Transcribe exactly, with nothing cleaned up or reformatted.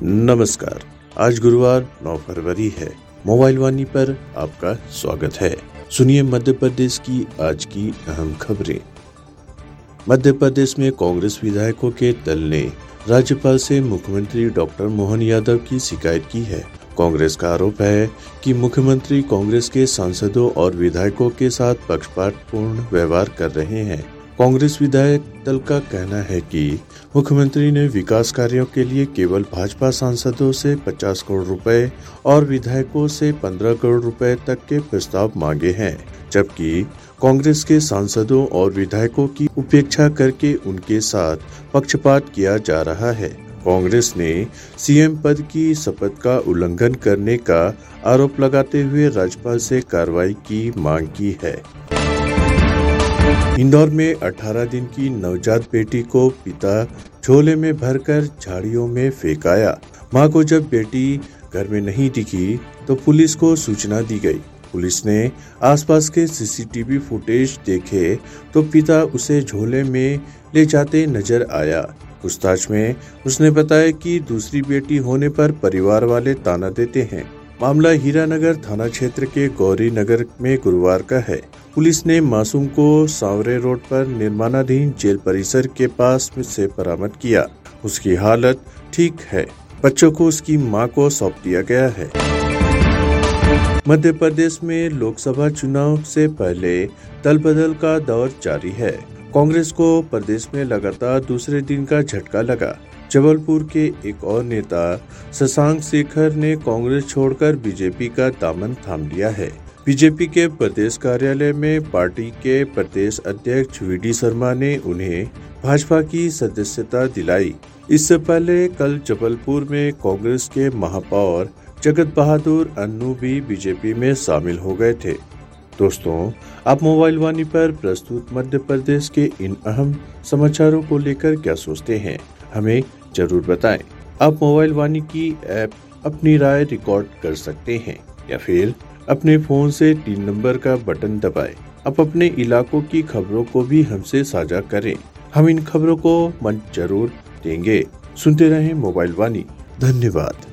नमस्कार। आज गुरुवार नौ फरवरी है। मोबाइल वाणी पर आपका स्वागत है। सुनिए मध्य प्रदेश की आज की अहम खबरें। मध्य प्रदेश में कांग्रेस विधायकों के दल ने राज्यपाल से मुख्यमंत्री डॉक्टर मोहन यादव की शिकायत की है। कांग्रेस का आरोप है कि मुख्यमंत्री कांग्रेस के सांसदों और विधायकों के साथ पक्षपातपूर्ण व्यवहार कर रहे हैं। कांग्रेस विधायक दल का कहना है कि मुख्यमंत्री ने विकास कार्यों के लिए केवल भाजपा सांसदों से पचास करोड़ रुपए और विधायकों से पंद्रह करोड़ रुपए तक के प्रस्ताव मांगे हैं, जबकि कांग्रेस के सांसदों और विधायकों की उपेक्षा करके उनके साथ पक्षपात किया जा रहा है। कांग्रेस ने सीएम पद की शपथ का उल्लंघन करने का आरोप लगाते हुए राज्यपाल से कार्रवाई की मांग की है। इंदौर में अठारह दिन की नवजात बेटी को पिता झोले में भरकर झाड़ियों में फेंक आया। मां को जब बेटी घर में नहीं दिखी तो पुलिस को सूचना दी गई। पुलिस ने आसपास के सीसीटीवी फुटेज देखे तो पिता उसे झोले में ले जाते नजर आया। पूछताछ में उसने बताया कि दूसरी बेटी होने पर परिवार वाले ताना देते हैं। मामला हीरानगर थाना क्षेत्र के गौरी नगर में गुरुवार का है। पुलिस ने मासूम को सांवरे रोड पर निर्माणाधीन जेल परिसर के पास से बरामद किया। उसकी हालत ठीक है। बच्चों को उसकी मां को सौंप दिया गया है। मध्य प्रदेश में लोकसभा चुनाव से पहले दल बदल का दौर जारी है। कांग्रेस को प्रदेश में लगातार दूसरे दिन का झटका लगा। जबलपुर के एक और नेता शशांक शेखर ने कांग्रेस छोड़कर बीजेपी का दामन थाम लिया है। बीजेपी के प्रदेश कार्यालय में पार्टी के प्रदेश अध्यक्ष वी डी शर्मा ने उन्हें भाजपा की सदस्यता दिलाई। इससे पहले कल जबलपुर में कांग्रेस के महापौर जगत बहादुर अन्नू भी बीजेपी में शामिल हो गए थे। दोस्तों, आप मोबाइल वाणी पर प्रस्तुत मध्य प्रदेश के इन अहम समाचारों को लेकर क्या सोचते हैं, हमें जरूर बताएं। आप मोबाइल वाणी की ऐप अपनी राय रिकॉर्ड कर सकते हैं या फिर अपने फोन से तीन नंबर का बटन दबाएं। आप अपने इलाकों की खबरों को भी हमसे साझा करें। हम इन खबरों को मंच जरूर देंगे। सुनते रहें मोबाइल वाणी। धन्यवाद।